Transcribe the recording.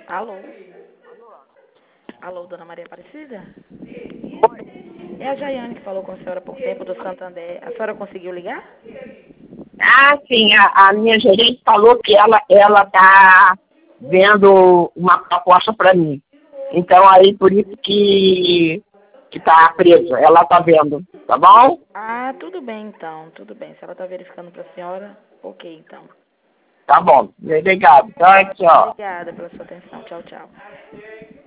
Alô? Alô, dona Maria Aparecida? É a Jaiane que falou com a senhora há pouco tempo do Santander. A senhora conseguiu ligar? Ah, sim, a minha gerente falou que ela tá vendo uma proposta para mim. Então, aí, por isso que tá presa. Ela tá vendo, tá bom? Ah, tudo bem então, tudo bem. Se ela está verificando para a senhora, ok então. Tá bom. Obrigado. Tchau, tchau. Obrigada pela sua atenção. Tchau, tchau.